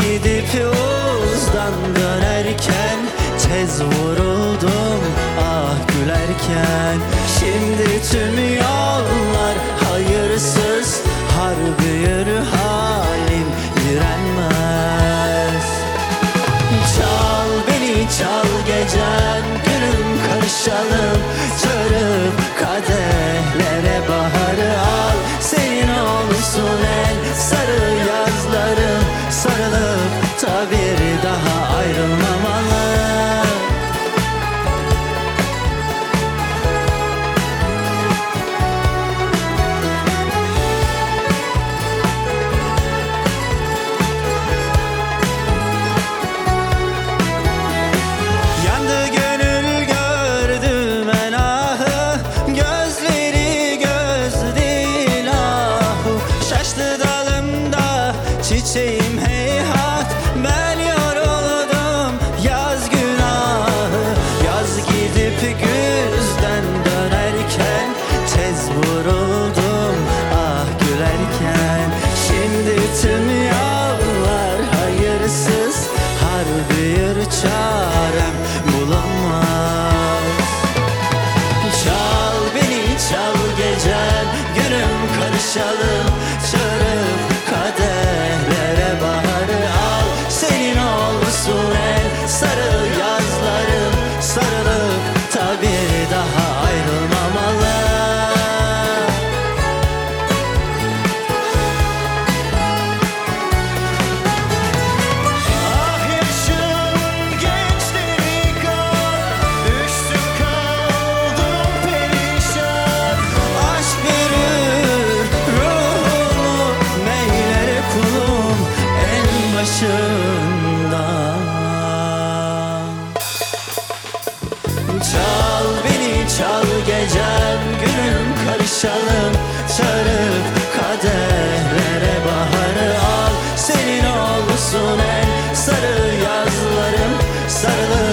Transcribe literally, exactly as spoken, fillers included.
gidip uzdan dönerken tez vuruldum ah gülerken. Şimdi tüm yollar hayırsız, harbi yürü halim direnmez. Çal beni çal gecen, günüm karışalım, çağırıp kadehlere baharı al. Senin olsun en sarı yazlarım, sarılıp da bir daha ayrılmamalı. Çiçeğim heyhat, ben yoruldum yaz günahı. Yaz gidip güzden dönerken tez vuruldum ah gülerken. Şimdi tüm yollar hayırsız, harbi yürü çarem bulamaz. Çal beni çal gecen, günüm karışalım, çağırıp kadehlere baharı al. Senin olsun en sarı yazlarım, sarılıp da bir daha ayrılmamalı. Ah yaşım gençleri kal, düştüm kaldım perişan. Aşk verir ruhumu, meylere kulum en başından. Çal beni çal gecem, günüm karışalım, çağırıp kadehlere baharı al. Senin olsun en sarı yazlarım, sarılıp